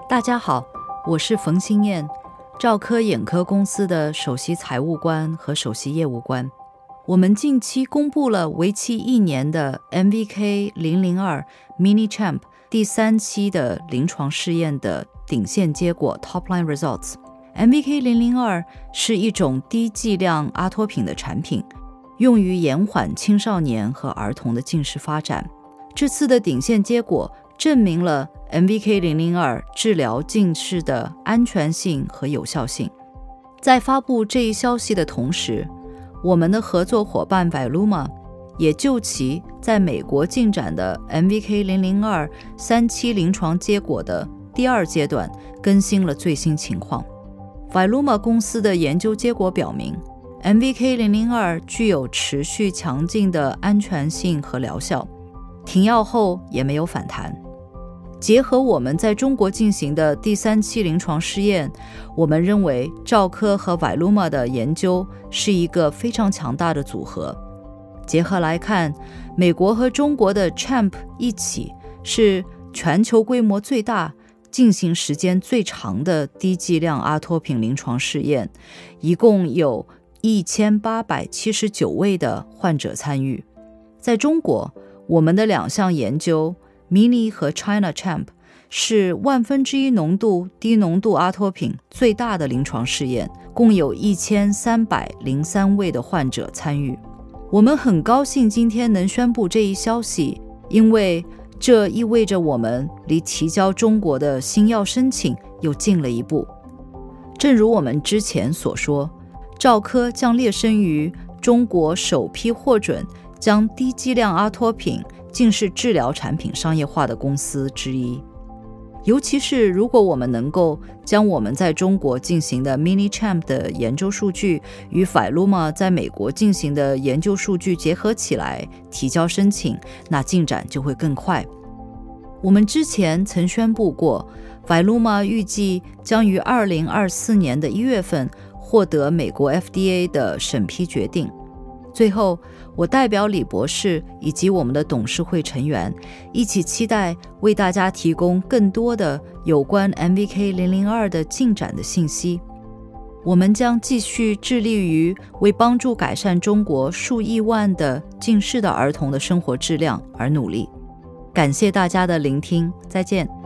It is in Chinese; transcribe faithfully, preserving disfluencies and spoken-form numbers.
大家好，我是冯欣燕，兆科眼科公司的首席财务官和首席业务官。我们近期公布了为期一年的 M V K 零零二 Mini-Champ 第三期的临床试验的顶线结果 Top Line Results。M V K 零零二 是一种低剂量阿托品的产品，用于延缓青少年和儿童的近视发展。这次的顶线结果证明了 M V K 零零二 治疗近视的安全性和有效性。在发布这一消息的同时，我们的合作伙伴 Vailuma 也就其在美国进展的 M V K 零零二 三期临床结果的第二阶段更新了最新情况。Vailuma 公司的研究结果表明， M V K 零零二 具有持续强劲的安全性和疗效，停药后也没有反弹。结合我们在中国进行的第三期临床试验，我们认为兆科和 Vailuma 的研究是一个非常强大的组合。结合来看，美国和中国的 Champ 一起是全球规模最大、进行时间最长的低剂量阿托品临床试验，一共有一千八百七十九位的患者参与。在中国，我们的两项研究Mini 和 China Champ 是万分之一浓度低浓度阿托品最大的临床试验，共有一千三百零三位的患者参与。我们很高兴今天能宣布这一消息，因为这意味着我们离提交中国的新药申请又近了一步。正如我们之前所说，兆科将列身于中国首批获准将低剂量阿托品近视治疗产品商业化的公司之一。尤其是如果我们能够将我们在中国进行的 Mini-Champ 的研究数据与 Vailuma 在美国进行的研究数据结合起来提交申请，那进展就会更快。我们之前曾宣布过， Vailuma 预计将于二零二四年的一月份获得美国 F D A 的审批决定。最后，我代表李博士以及我们的董事会成员一起期待为大家提供更多的有关 M V K 零零二 的进展的信息。我们将继续致力于为帮助改善中国数亿万的近视的儿童的生活质量而努力。感谢大家的聆听，再见。